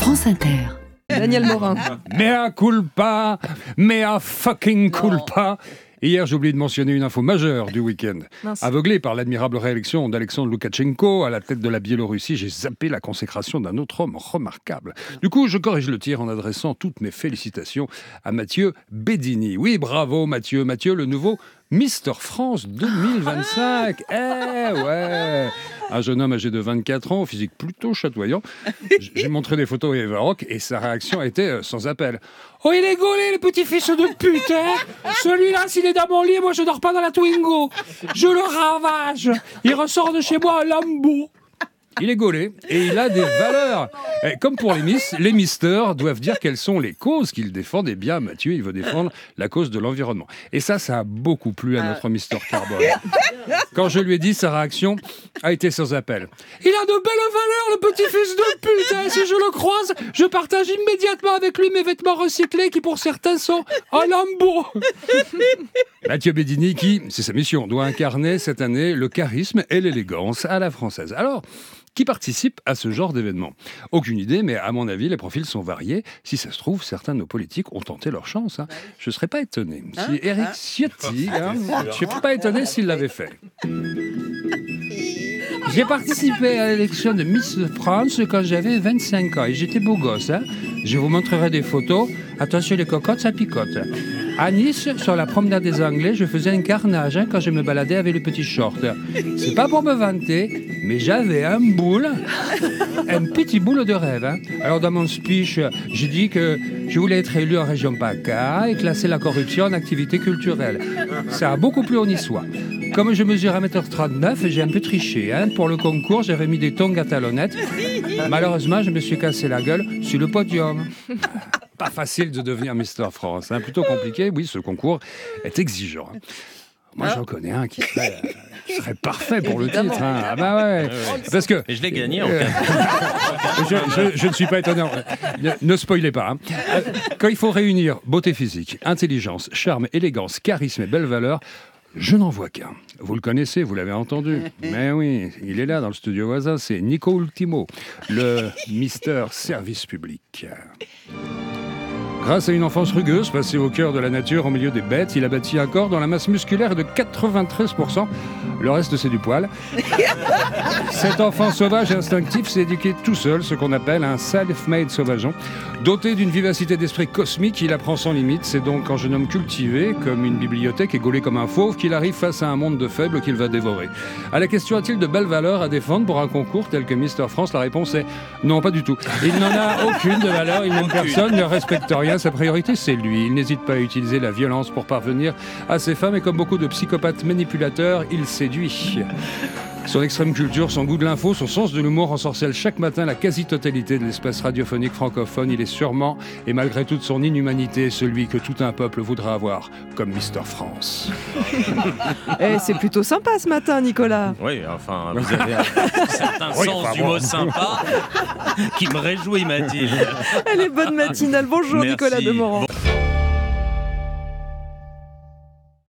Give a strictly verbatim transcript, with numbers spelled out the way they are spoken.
France Inter. Daniel Morin. Mea culpa, mea fucking culpa. Hier, j'ai oublié de mentionner une info majeure du week-end. Mince. Aveuglé par l'admirable réélection d'Alexandre Loukachenko à la tête de la Biélorussie, j'ai zappé la consécration d'un autre homme remarquable. Du coup, je corrige le tir en adressant toutes mes félicitations à Mathieu Bedini. Oui, bravo Mathieu. Mathieu, le nouveau Mister France deux mille vingt-cinq. Eh ouais. Un jeune homme âgé de vingt-quatre ans, au physique plutôt chatoyant. J'ai montré des photos à Eva Rock et sa réaction a été euh, sans appel. Oh, il est gaulé, le petit fils de pute, hein. Celui-là, s'il est dans mon lit, moi je dors pas dans la Twingo. Je le ravage. Il ressort de chez moi un Lambo. Il est gaulé et il a des valeurs. Et comme pour les Miss, les misters doivent dire quelles sont les causes qu'ils défendent. Eh bien, Mathieu, il veut défendre la cause de l'environnement. Et ça, ça a beaucoup plu à notre Mister Carbone. Quand je lui ai dit, sa réaction a été sans appel. Il a de belles valeurs, le petit fils de pute. Hein. Si je le croise, je partage immédiatement avec lui mes vêtements recyclés qui, pour certains, sont en lambeaux. Mathieu Bedini, qui, c'est sa mission, doit incarner cette année le charisme et l'élégance à la française. Alors, qui participe à ce genre d'événement? Aucune idée, mais à mon avis, les profils sont variés. Si ça se trouve, certains de nos politiques ont tenté leur chance. Hein. Je ne serais pas étonné. Si Éric Ciotti, hein, je ne serais pas étonné s'il l'avait fait. J'ai participé à l'élection de Miss France quand j'avais vingt-cinq ans et j'étais beau gosse. Hein. Je vous montrerai des photos. Attention, les cocottes, ça picote. À Nice, sur la promenade des Anglais, je faisais un carnage hein, quand je me baladais avec les petits shorts. C'est pas pour me vanter, mais j'avais un boule, un petit boule de rêve. Hein. Alors dans mon speech, j'ai dit que je voulais être élu en région PACA et classer la corruption en activité culturelle. Ça a beaucoup plu aux Niçois. Comme je mesure un mètre trente-neuf, j'ai un peu triché. Hein. Pour le concours, j'avais mis des tongs à talonnettes. Malheureusement, je me suis cassé la gueule sur le podium. Pas facile de devenir Mister France. Hein. Plutôt compliqué, oui, ce concours est exigeant. Moi, j'en connais un qui serait, euh, qui serait parfait pour le titre. Hein. Ah bah ouais. Parce que... Et je l'ai gagné en euh, je, je, je ne suis pas étonné. Ne, ne spoilez pas. Hein. Quand il faut réunir beauté physique, intelligence, charme, élégance, charisme et belles valeurs, je n'en vois qu'un. Vous le connaissez, vous l'avez entendu. Mais oui, il est là dans le studio voisin, c'est Nico Ultimo, le Mister Service Public. Grâce à une enfance rugueuse, passée au cœur de la nature, au milieu des bêtes, il a bâti un corps dont la masse musculaire est de quatre-vingt-treize pour cent. Le reste, c'est du poil. Cet enfant sauvage et instinctif s'est éduqué tout seul, ce qu'on appelle un self-made sauvageon. Doté d'une vivacité d'esprit cosmique, il apprend sans limite. C'est donc un jeune homme cultivé, comme une bibliothèque et gaulé comme un fauve, qu'il arrive face à un monde de faibles qu'il va dévorer. À la question, a-t-il de belles valeurs à défendre pour un concours tel que Mister France? La réponse est non, pas du tout. Il n'en a aucune de valeur, il n'aime personne, ne respecte rien. Sa priorité, c'est lui. Il n'hésite pas à utiliser la violence pour parvenir à ses femmes et comme beaucoup de psychopathes manipulateurs, il séduit. Son extrême culture, son goût de l'info, son sens de l'humour ensorcelle chaque matin la quasi-totalité de l'espace radiophonique francophone. Il est sûrement, et malgré toute son inhumanité, celui que tout un peuple voudra avoir comme Mister France. Eh, c'est plutôt sympa ce matin, Nicolas. Oui, enfin, vous avez un certain Oui, sens enfin, du bon. mot sympa qui me réjouit, Mathilde. Elle est bonne matinale. Bonjour, Merci. Nicolas Demorand.